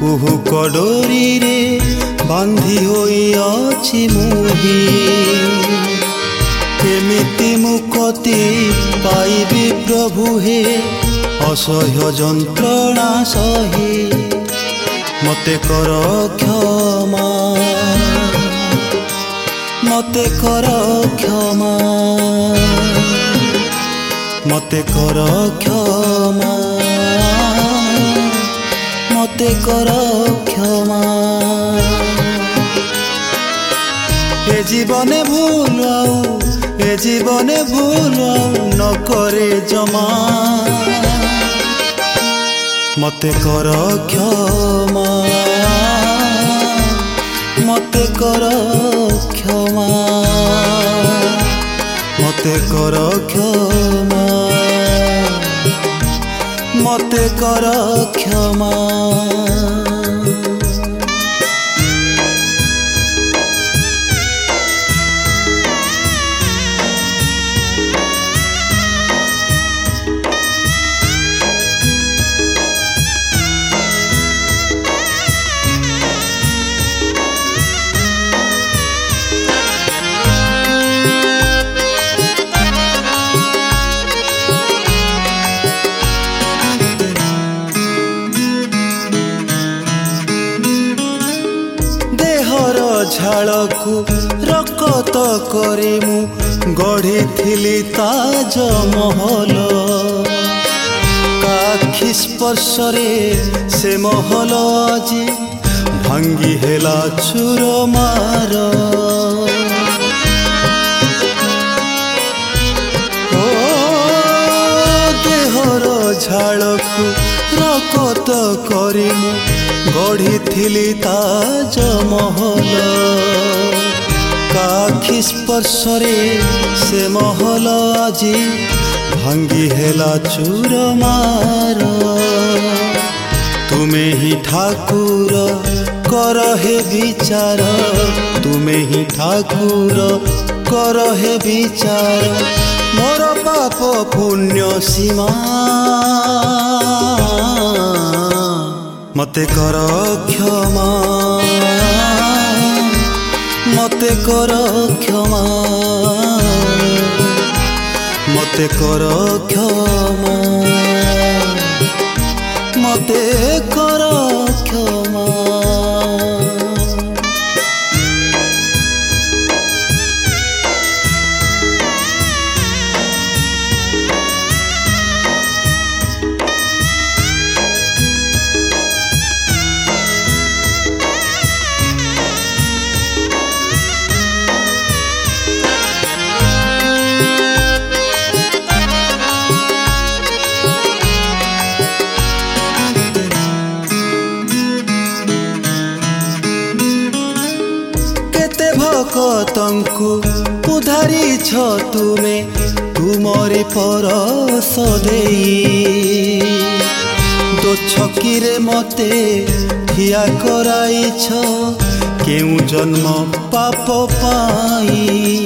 कुहू कड़ोरी रे बांधी होई अछि मुही केमिति मुक्ति पाइबी प्रभु हे असह्य जंत्रणा सही मते कर क्षमा मते कर क्षमा मते कर क्षमा मते कर क्षमा ए जीवने भूल ए जीवने भूल न करे जमा मते कर क्षमा मते कर क्षमा मते कर क्षमा मते कर क्षमा झाड़कू रकत करे मु गढ़ी थिली ताज महल काखी स्पर्श रे से महल आज भांगी हेला चूर मार ओ देहर झाड़कू रकत करे मु गढ़ी थिली ताज महल काखी स्पर्श रे से महल आजी भांगी हेला चूर मार तुमे ही ठाकुर कर हे विचार तुमे ही ठाकुर कर हे विचार मोर पाप पुण्य सीमा मते कर क्षमा मते कर क्षमा मते कर क्षमा मते कर क्षमा भक्तंकु उधारी छ तुमे तुमरी परस देई दो छकीरे मते ठिया कराई छ केउ जन्म पाप पाई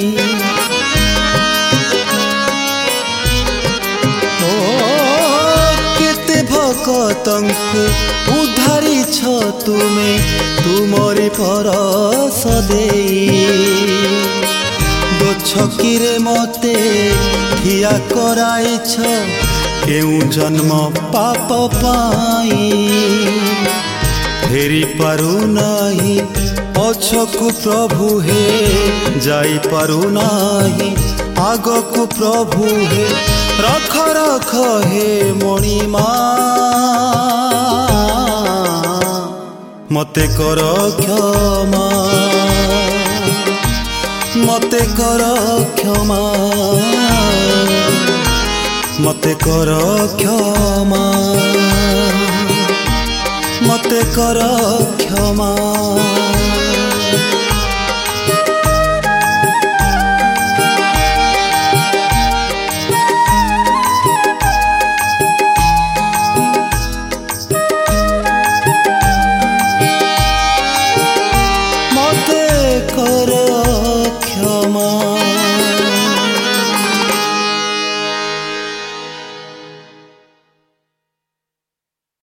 ओ केते भक्तंकु उधारी छ तुमे तुमरी परस देई दो छकीरे मते ठिया कराई छ केउ जन्म पाप पाई फेरी पारु नाही पछकु प्रभु हे जाई पारु नाही आगकु प्रभु हे रख रख हे मणिमा मते कर क्षमा मते कर क्षमा मते कर क्षमा मते कर क्षमा।